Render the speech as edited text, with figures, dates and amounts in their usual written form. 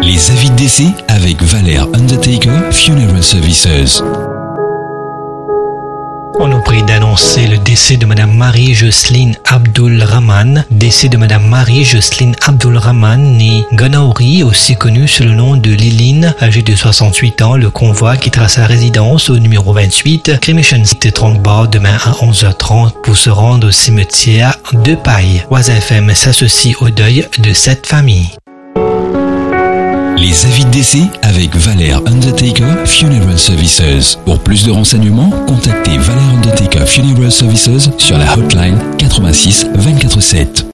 Les avis de décès avec Valère Undertaker Funeral Services. On nous prie d'annoncer le décès de Madame Marie-Jocelyne Abdul-Rahman. Décès de Madame Marie-Jocelyne Abdul-Rahman, née Ganaouri, aussi connue sous le nom de Liline, âgée de 68 ans. Le convoi quittera sa résidence au numéro 28, Cremation Street Trongbar, demain à 11h30 pour se rendre au cimetière de Paille. Waza FM s'associe au deuil de cette famille. Les avis de décès avec Valère Undertaker Funeral Services. Pour plus de renseignements, contactez Valère Undertaker Funeral Services sur la hotline 86 24 7.